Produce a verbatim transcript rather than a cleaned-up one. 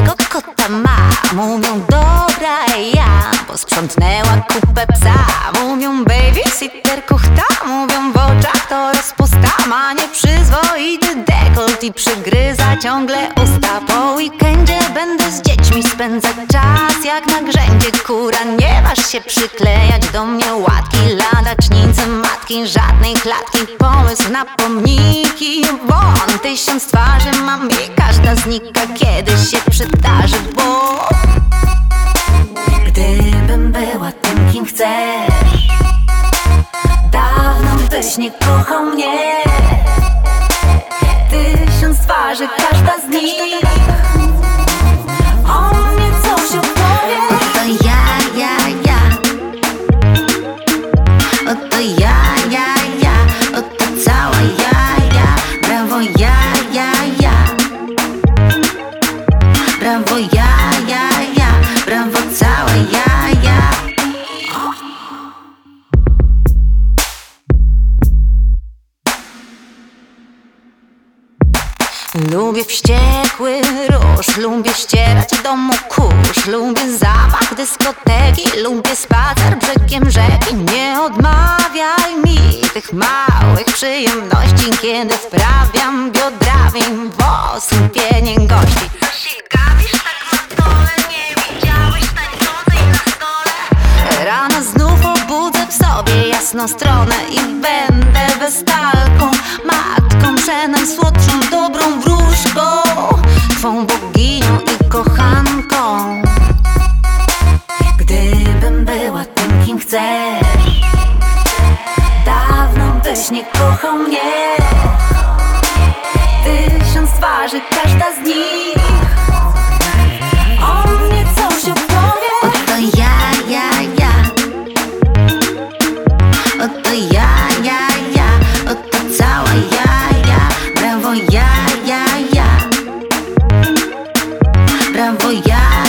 ładnego kota ma. Mówią dobra ja, posprzątnęła kupę psa. Mówią babysitter kuchta, mówią w oczach to rozpusta. Ma nieprzyzwoity dekolt i przygryza ciągle usta. Po weekendzie będę z dziećmi spędzać czas jak na grzędzie kura. Nie waż się przyklejać do mnie łatki, ladacznicy, matki, żadnej klatki. Pomysł na pomniki, won tysiąc twarzy mam i każda znika, kiedy się przydarzy, bo gdybym była tym, kim chcesz, dawno byś nie kochał mnie. Tysiąc twarzy, każda z nich o mnie coś opowie. Oto ja, ja, ja. Oto ja, ja, ja. Oto cała ja, ja. Brawo ja, ja, ja. Brawo ja, ja, ja. Brawo cała ja, ja. Lubię wściekły róż, lubię ścierać w domu kurz. Lubię zapach dyskoteki, lubię spacer brzegiem rzeki. Nie odmawiaj mi tych małych przyjemności, kiedy wprawiam biodrami w osłupienie gości. Co się gapisz tak na dole, nie widziałeś tańczącej na stole. Rano znów obudzę w sobie jasną stronę i będę westalką, matką przenajsłodszą, dobrą wróżką, twą boginią i kochanką. Gdybym była tym, kim chcesz, dawno byś nie kochał mnie. Tysiąc twarzy, każda z nich o mnie coś opowie. Oto ja, ja, ja. Oto ja, ja, ja. Oto cała ja, ja. Brawo ja, ja, ja. Brawo ja.